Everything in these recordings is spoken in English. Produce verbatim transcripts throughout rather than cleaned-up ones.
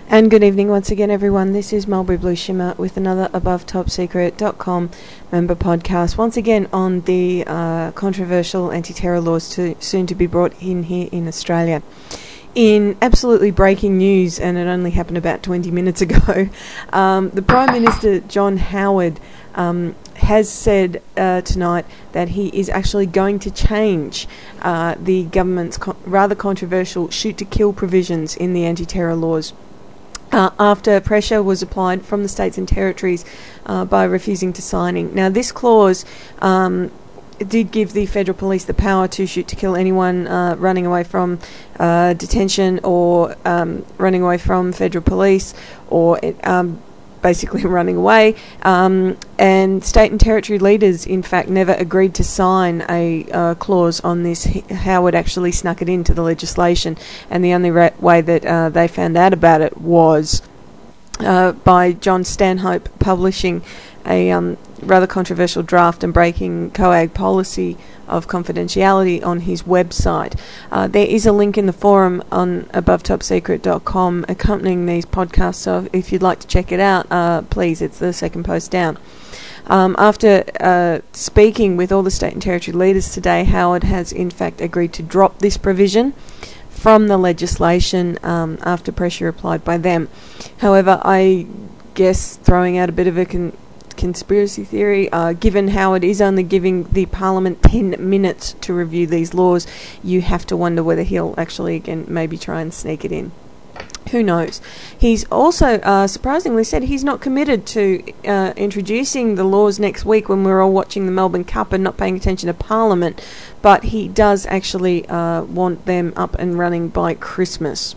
And good evening once again, everyone. This is Mulberry Blue Shimmer with another above top secret dot com member podcast. Once again on the uh, controversial anti-terror laws to, soon to be brought in here in Australia. In absolutely breaking news, and it only happened about twenty minutes ago, um, the Prime Minister, John Howard, um, has said uh, tonight that he is actually going to change uh, the government's co- rather controversial shoot-to-kill provisions in the anti-terror laws. Uh, after pressure was applied from the states and territories uh, by refusing to signing. Now, this clause um, did give the federal police the power to shoot to kill anyone uh, running away from uh, detention or um, running away from federal police or um, basically running away. Um, and state and territory leaders, in fact, never agreed to sign a uh, clause on this. Howard actually snuck it into the legislation, and the only ra- way that uh, they found out about it was uh, by John Stanhope publishing a um, rather controversial draft and breaking COAG policy of confidentiality on his website. Uh, there is a link in the forum on above top secret dot com accompanying these podcasts, so if you'd like to check it out, uh, please, it's the second post down. Um, after uh, speaking with all the state and territory leaders today, Howard has in fact agreed to drop this provision from the legislation um, after pressure applied by them. However, I guess throwing out a bit of a con- conspiracy theory, uh, given Howard is only giving the Parliament ten minutes to review these laws, you have to wonder whether he'll actually again maybe try and sneak it in. Who knows? He's also uh, surprisingly said he's not committed to uh, introducing the laws next week when we're all watching the Melbourne Cup and not paying attention to Parliament, but he does actually uh, want them up and running by Christmas.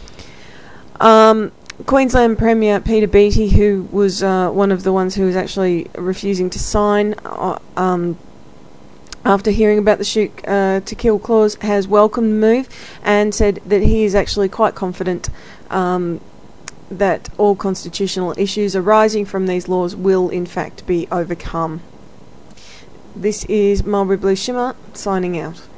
Um... Queensland Premier Peter Beattie, who was uh, one of the ones who was actually refusing to sign uh, um, after hearing about the shoot uh, to kill clause, has welcomed the move and said that he is actually quite confident um, that all constitutional issues arising from these laws will in fact be overcome. This is Mulberry Blue Shimmer signing out.